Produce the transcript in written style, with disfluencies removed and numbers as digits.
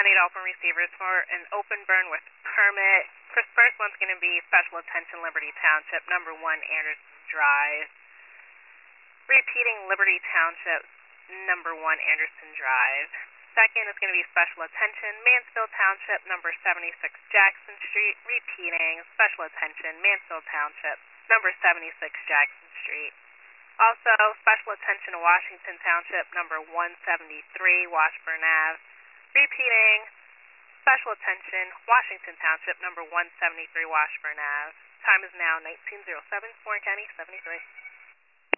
County to open receivers for an open burn with permit. First one's going to be Special Attention Liberty Township, number 1 Anderson Drive. Repeating Liberty Township, number 1 Anderson Drive. Second is going to be Special Attention Mansfield Township, number 76 Jackson Street. Repeating Special Attention Mansfield Township, number 76 Jackson Street. Also, Special Attention Washington Township, number 173 Washburn Ave. Repeating, Special Attention Washington Township, number 173 Washburn Ave. Time is now 19:07, Warren County 73.